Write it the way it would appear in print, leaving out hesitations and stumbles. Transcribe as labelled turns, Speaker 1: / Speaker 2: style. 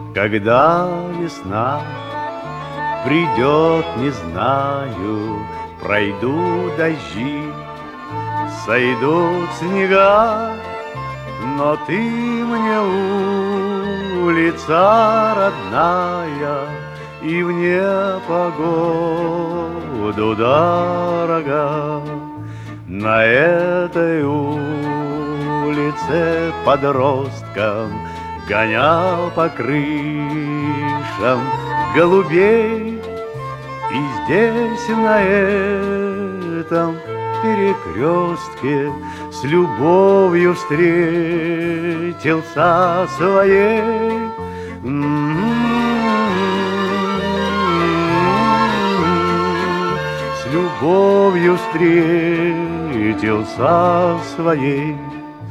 Speaker 1: Когда весна придет, не знаю, пройдут дожди, сойдут снега, но ты мне улица родная и в непогоду дорога. На этой улице подросткам гонял по крышам голубей. И здесь, на этом перекрестке, с любовью встретился своей. С любовью встретился своей.